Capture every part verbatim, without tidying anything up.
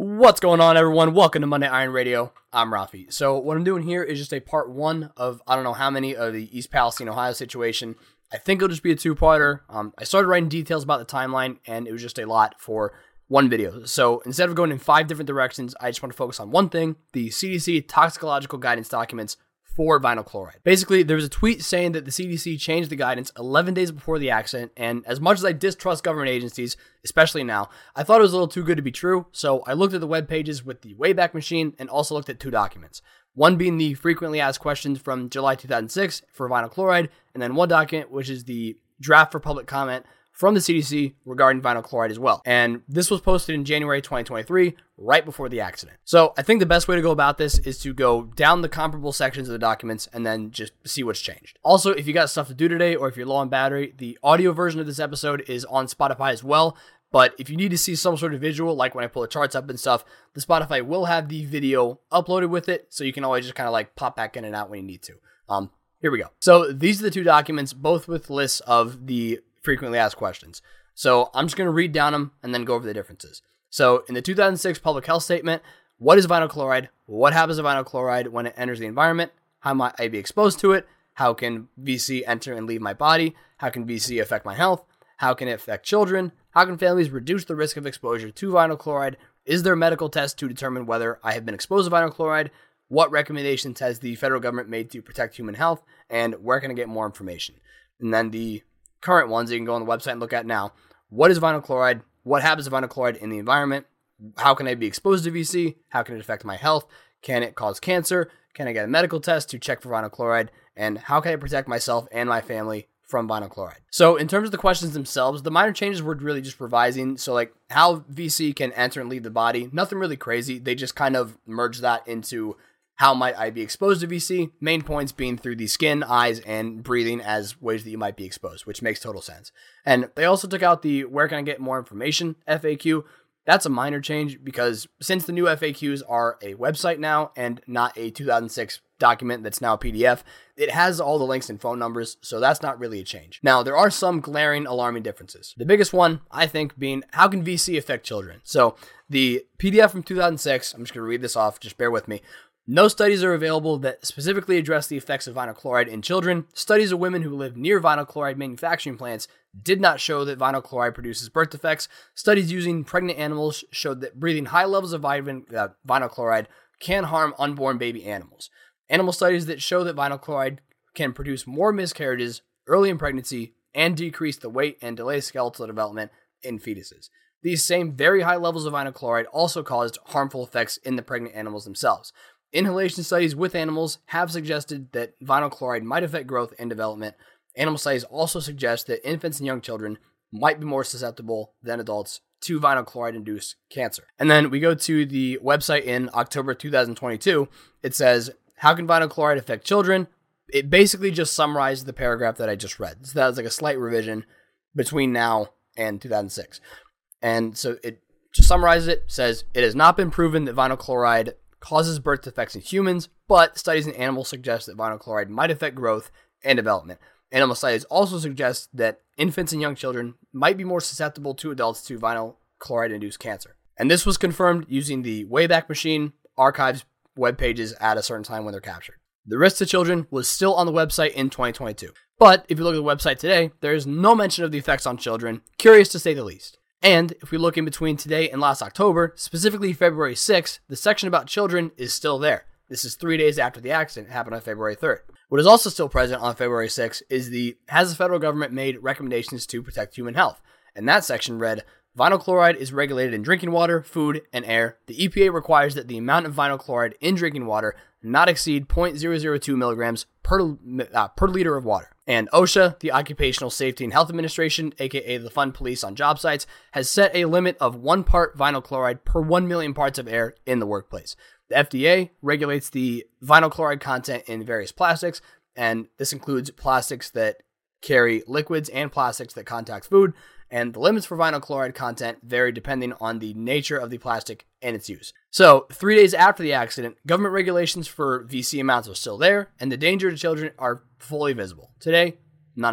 What's going on, everyone? Welcome to Monday Iron Radio. I'm Rafi. So what I'm doing here is just a part one of I don't know how many of the East Palestine, Ohio situation. I think it'll just be a two-parter. Um, I started writing details about the timeline, and it was just a lot for one video. So instead of going in five different directions, I just want to focus on one thing, the C D C toxicological guidance documents for vinyl chloride. Basically, there was a tweet saying that the C D C changed the guidance eleven days before the accident, and as much as I distrust government agencies, especially now, I thought it was a little too good to be true, so I looked at the web pages with the Wayback Machine and also looked at two documents. One being the frequently asked questions from July two thousand six for vinyl chloride, and then one document, which is the draft for public comment from the C D C regarding vinyl chloride as well. And this was posted in January twenty twenty-three, right before the accident. So I think the best way to go about this is to go down the comparable sections of the documents and then just see what's changed. Also, if you got stuff to do today or if you're low on battery, the audio version of this episode is on Spotify as well. But if you need to see some sort of visual, like when I pull the charts up and stuff, the Spotify will have the video uploaded with it, so you can always just kind of like pop back in and out when you need to. Um, here we go. So these are the two documents, both with lists of the frequently asked questions. So I'm just going to read down them and then go over the differences. So in the two thousand six public health statement, what is vinyl chloride? What happens to vinyl chloride when it enters the environment? How might I be exposed to it? How can V C enter and leave my body? How can V C affect my health? How can it affect children? How can families reduce the risk of exposure to vinyl chloride? Is there a medical test to determine whether I have been exposed to vinyl chloride? What recommendations has the federal government made to protect human health? And where can I get more information? And then the current ones that you can go on the website and look at now. What is vinyl chloride? What happens to vinyl chloride in the environment? How can I be exposed to V C? How can it affect my health? Can it cause cancer? Can I get a medical test to check for vinyl chloride? And how can I protect myself and my family from vinyl chloride? So in terms of the questions themselves, the minor changes were really just revising. So like how V C can enter and leave the body, nothing really crazy. They just kind of merged that into how might I be exposed to V C? Main points being through the skin, eyes, and breathing as ways that you might be exposed, which makes total sense. And they also took out the where can I get more information F A Q. That's a minor change because since the new F A Qs are a website now and not a two thousand six document that's now a P D F, it has all the links and phone numbers, so that's not really a change. Now, there are some glaring, alarming differences. The biggest one, I think, being how can V C affect children? So the P D F from two thousand six, I'm just going to read this off, just bear with me. No studies are available that specifically address the effects of vinyl chloride in children. Studies of women who live near vinyl chloride manufacturing plants did not show that vinyl chloride produces birth defects. Studies using pregnant animals showed that breathing high levels of vitamin, uh, vinyl chloride can harm unborn baby animals. Animal studies that show that vinyl chloride can produce more miscarriages early in pregnancy and decrease the weight and delay skeletal development in fetuses. These same very high levels of vinyl chloride also caused harmful effects in the pregnant animals themselves. Inhalation studies with animals have suggested that vinyl chloride might affect growth and development. Animal studies also suggest that infants and young children might be more susceptible than adults to vinyl chloride-induced cancer. And then we go to the website in October two thousand twenty-two. It says, how can vinyl chloride affect children? It basically just summarizes the paragraph that I just read. So that was like a slight revision between now and two thousand six. And so it just summarizes it, says, it has not been proven that vinyl chloride causes birth defects in humans, but studies in animals suggest that vinyl chloride might affect growth and development. Animal studies also suggest that infants and young children might be more susceptible to adults to vinyl chloride-induced cancer. And this was confirmed using the Wayback Machine archives web pages at a certain time when they're captured. The risk to children was still on the website in twenty twenty-two. But if you look at the website today, there is no mention of the effects on children, curious to say the least. And if we look in between today and last October, specifically February sixth, the section about children is still there. This is three days after the accident happened on February third. What is also still present on February sixth is the, has the federal government made recommendations to protect human health? And that section read, vinyl chloride is regulated in drinking water, food, and air. The E P A requires that the amount of vinyl chloride in drinking water not exceed zero point zero zero two milligrams per, uh, per liter of water. And OSHA, the Occupational Safety and Health Administration, aka the Fun Police on job sites, has set a limit of one part vinyl chloride per one million parts of air in the workplace. The F D A regulates the vinyl chloride content in various plastics, and this includes plastics that carry liquids and plastics that contact food, and the limits for vinyl chloride content vary depending on the nature of the plastic and its use. So, three days after the accident, government regulations for V C amounts are still there, and the danger to children are fully visible. Today, none of those.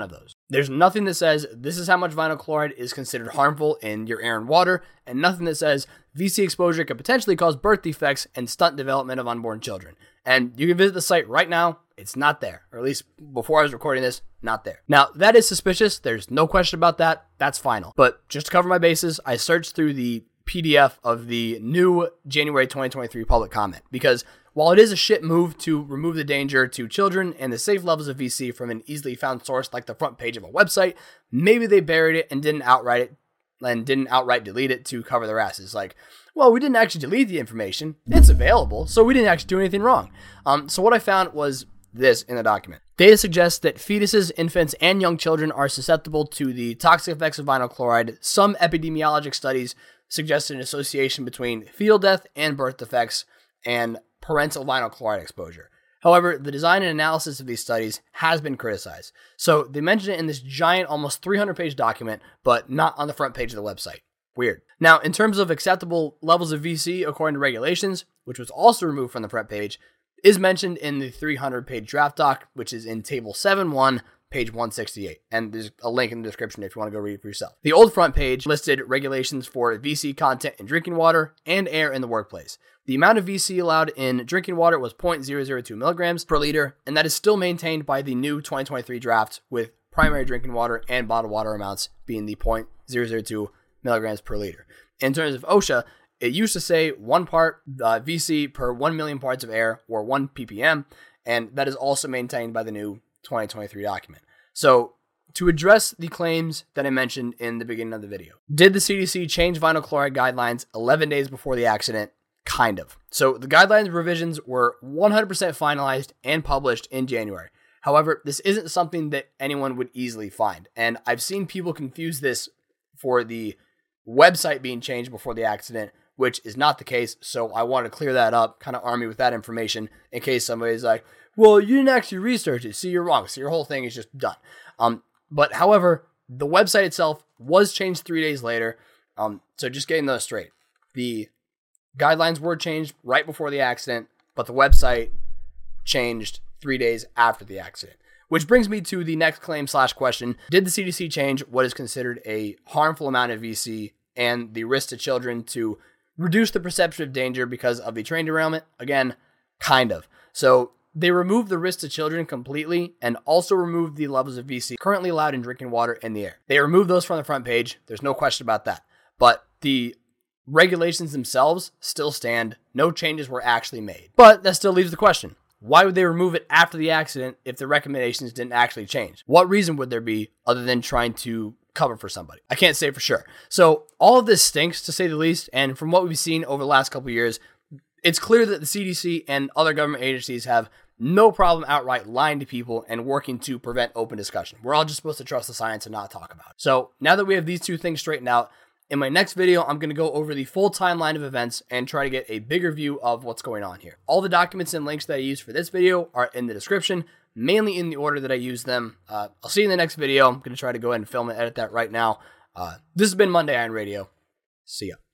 There's nothing that says this is how much vinyl chloride is considered harmful in your air and water, and nothing that says V C exposure could potentially cause birth defects and stunt development of unborn children. And you can visit the site right now. It's not there, or at least before I was recording this, not there. Now, that is suspicious. There's no question about that. That's final. But just to cover my bases, I searched through the P D F of the new January twenty twenty-three public comment, because while it is a shit move to remove the danger to children and the safe levels of V C from an easily found source like the front page of a website, maybe they buried it and didn't outright it and didn't outright delete it to cover their asses. Like, well, we didn't actually delete the information. It's available, so we didn't actually do anything wrong. Um, so what I found was this in the document. Data suggests that fetuses, infants, and young children are susceptible to the toxic effects of vinyl chloride. Some epidemiologic studies suggest an association between fetal death and birth defects and parental vinyl chloride exposure. However, the design and analysis of these studies has been criticized. So they mention it in this giant, almost three hundred page document, but not on the front page of the website. Weird. Now, in terms of acceptable levels of V C according to regulations, which was also removed from the front page, is mentioned in the three hundred page draft doc, which is in table seven one, page one sixty-eight. And there's a link in the description if you want to go read it for yourself. The old front page listed regulations for V C content in drinking water and air in the workplace. The amount of V C allowed in drinking water was zero point zero zero two milligrams per liter, and that is still maintained by the new twenty twenty-three draft, with primary drinking water and bottled water amounts being the zero point zero zero two milligrams per liter. In terms of OSHA, it used to say one part uh, V C per one million parts of air, or one p p m, and that is also maintained by the new twenty twenty-three document. So, to address the claims that I mentioned in the beginning of the video, did the C D C change vinyl chloride guidelines eleven days before the accident? Kind of. So, the guidelines revisions were one hundred percent finalized and published in January. However, this isn't something that anyone would easily find, and I've seen people confuse this for the website being changed before the accident, which is not the case. So I want to clear that up, kind of arm you with that information in case somebody's like, well, you didn't actually research it. See, you're wrong. So your whole thing is just done. Um, but however, the website itself was changed three days later. Um, so just getting those straight. The guidelines were changed right before the accident, but the website changed three days after the accident. Which brings me to the next claim slash question. Did the C D C change what is considered a harmful amount of V C and the risk to children to reduce the perception of danger because of the train derailment? Again, kind of. So they removed the risk to children completely and also removed the levels of V C currently allowed in drinking water in the air. They removed those from the front page. There's no question about that. But the regulations themselves still stand. No changes were actually made. But that still leaves the question. Why would they remove it after the accident if the recommendations didn't actually change? What reason would there be other than trying to cover for somebody? I can't say for sure. So all of this stinks, to say the least. And from what we've seen over the last couple of years, it's clear that the C D C and other government agencies have no problem outright lying to people and working to prevent open discussion. We're all just supposed to trust the science and not talk about it. So now that we have these two things straightened out, in my next video, I'm going to go over the full timeline of events and try to get a bigger view of what's going on here. All the documents and links that I use for this video are in the description, mainly in the order that I use them. Uh, I'll see you in the next video. I'm going to try to go ahead and film and edit that right now. Uh, this has been Monday Iron Radio. See ya.